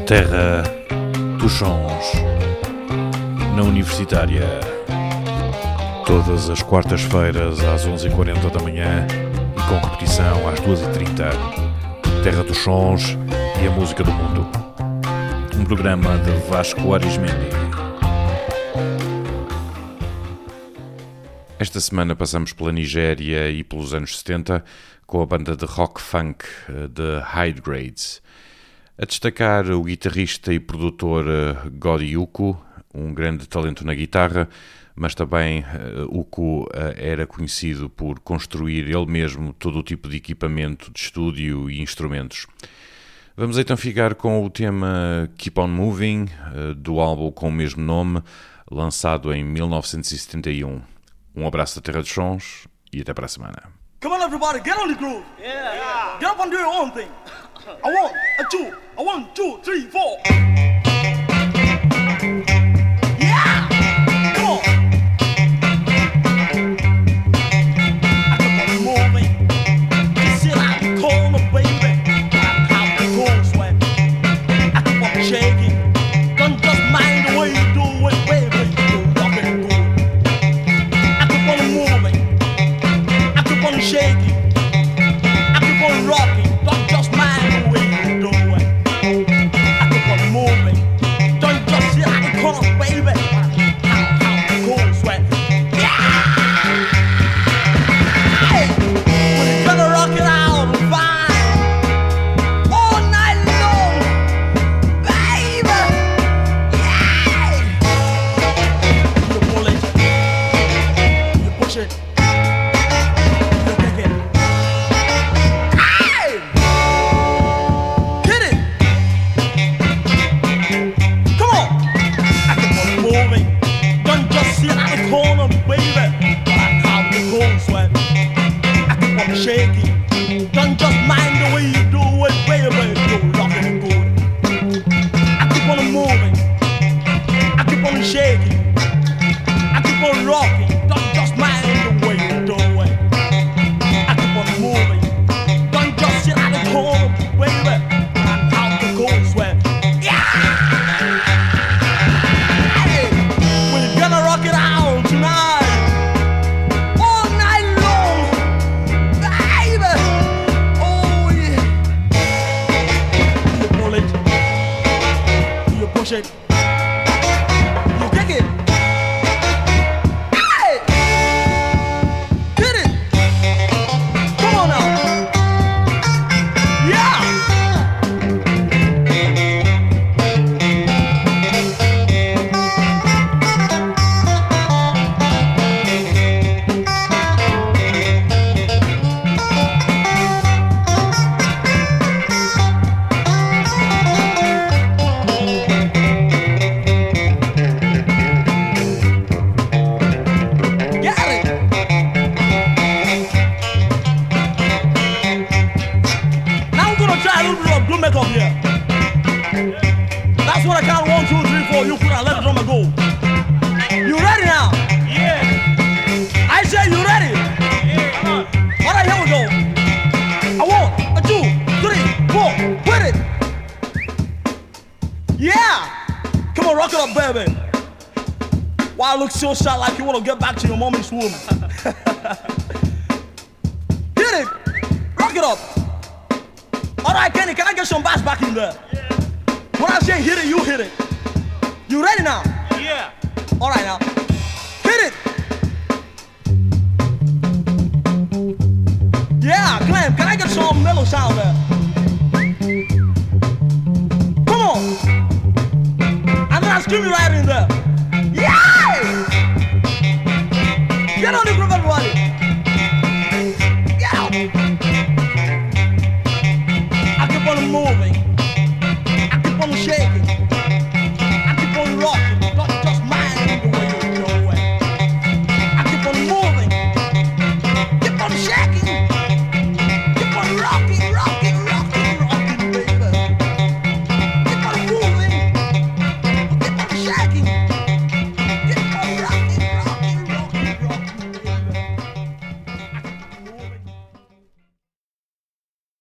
Terra dos Sons, na Universitária, todas as quartas-feiras às 11h40 da manhã e com repetição às 2h30. Terra dos Sons e a música do mundo. Um programa de Vasco Arismendi. Esta semana passamos pela Nigéria e pelos anos 70 com a banda de rock-funk The High Grades. A destacar o guitarrista e produtor Godi Uku, um grande talento na guitarra, mas também Uku era conhecido por construir ele mesmo todo o tipo de equipamento de estúdio e instrumentos. Vamos então ficar com o tema Keep On Moving, do álbum com o mesmo nome, lançado em 1971. Um abraço da Terra dos Sons e até para a semana. Come on everybody, get on the groove. Yeah. Get up and do your own thing. A one, a two, a 1, 2, 3, 4. Yeah! Come on! I keep on moving. You sit out the corner, baby. How the cold sweat. I keep on shaking. Don't just mind the way you do it, baby. You're rocking good. I keep on moving. I keep on shaking. I keep on rocking. Don't just mind the way you do it. I keep on moving. Don't just sit out the corner, baby. How the cold sweat. Yeah! Hey! We're gonna rock it out fine. All night long, baby. Yeah! You pull it. You push it. You kick it. Hey! Hit it! Come on! I keep on moving. Don't just sit out the corner, baby. Like how the cold sweat. I keep on shaking. Don't just mind the way you do it, baby. You're rocking it good. I keep on moving. I keep on shaking. I keep on rocking. Don't just mind the way you do it. I keep on moving. Don't just sit out the corner, baby. Like how the cold sweat. Yeah! Hey! We're gonna rock it out tonight. All night long, baby. Oh yeah. You pull it. You push it. You kick it. Hey! Hit it. Come on now. Yeah! Get it! Now we're gonna try a little bit of blue makeup here. That's what I count 1, 2, 3, 4. You put and let the drummer go. You ready now? Yeah. I say you ready? Yeah. Come on. All right, here we go. A 1, a 2, 3, 4. Hit it. Yeah. Come on, rock it up, baby. Why look so sad like you want to get back to your mommy's womb? Hit it. Rock it up. All right, Kenny, can I get some bass back in there? Yeah. When I say hit it, you hit it. You ready now? Yeah. All right now. Hit it. Yeah, Glenn, can I get some mellow sound there? Come on. And then I'll scream you right in there. Yeah! Get on the groove.